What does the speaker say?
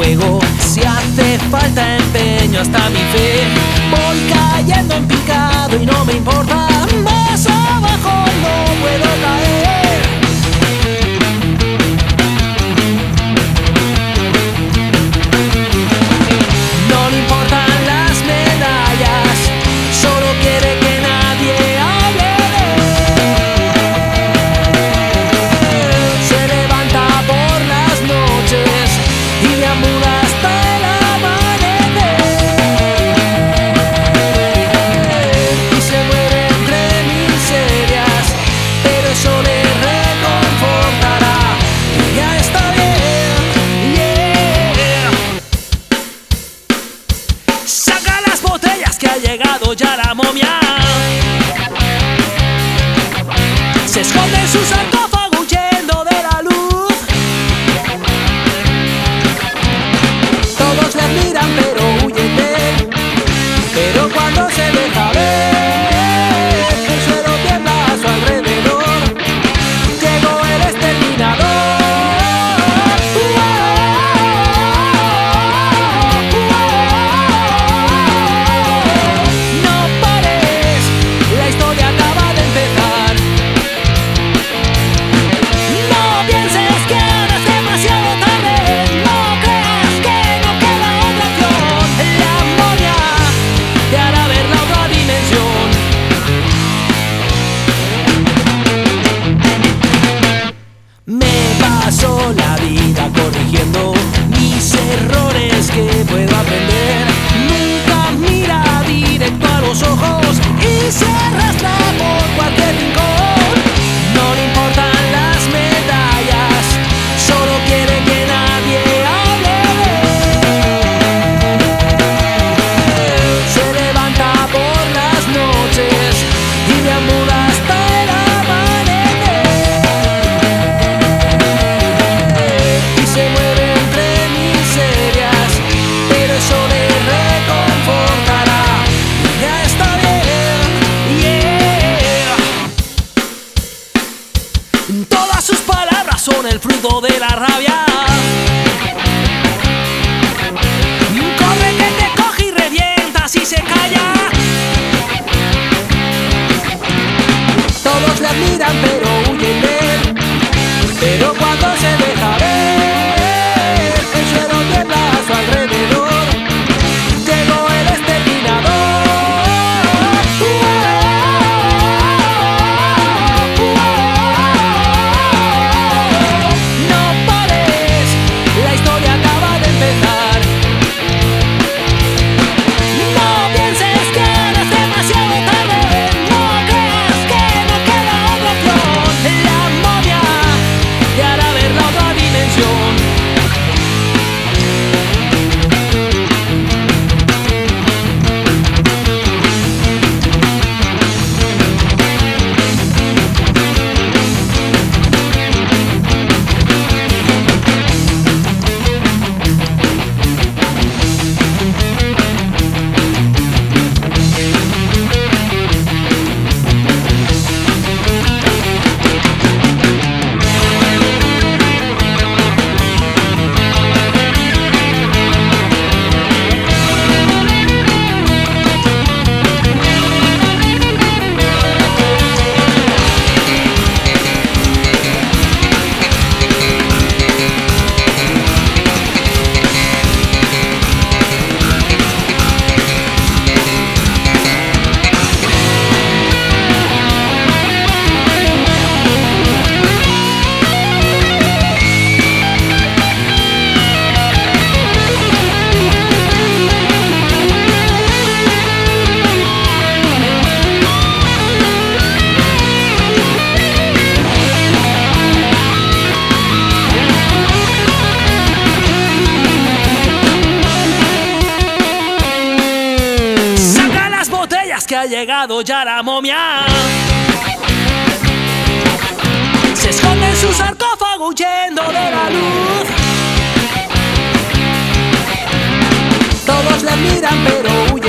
fuego. Si hace falta empeño hasta mi fe. Voy cayendo en picado y no me importa. Más abajo no puedo caer. No le importan las medallas, solo quiere que nadie hable de él. Se levanta por las noches y deambula hasta el amanecer. Y se muere entre miserias, pero eso le reconfortará. Ya está bien, yeah. Saca las botellas que ha llegado ya la momia. Se esconde en su sarcófago huyendo de la luz. Todos le admiran pero huyen de él. Pero cuando se deja ver, el suelo tiembla a su alrededor. Llegó el exterminador. No pares, la historia acaba de empezar. No pienses que ahora es demasiado tarde. No creas que no queda otra opción. La momia te hará ver la otra dimensión. Me paso la vida corrigiendo mis errores que puedo aprender. Nunca mira directo a los ojos y se arrastra por cualquier rincón. No le importan las medallas, solo quiere que nadie hable de él. Se levanta por las noches y deambula hasta el amanecer. Y se mueve entre miserias, pero eso le reconfortará. Ya está bien, yeah. Todas sus palabras son el fruto de la rabia. Corre que te coge y revienta si se calla. Todos le admiran pero huyen de él. Pero cuando se deja ver, el suelo tiembla a su alrededor. Llegó el exterminador. No pares, la historia acaba de empezar. No pienses que ahora es demasiado tarde. No creas que no queda otra opción. La momia te hará ver la otra dimensión. Que ha llegado ya la momia. Se esconde en su sarcófago huyendo de la luz. Todos le miran pero huyen.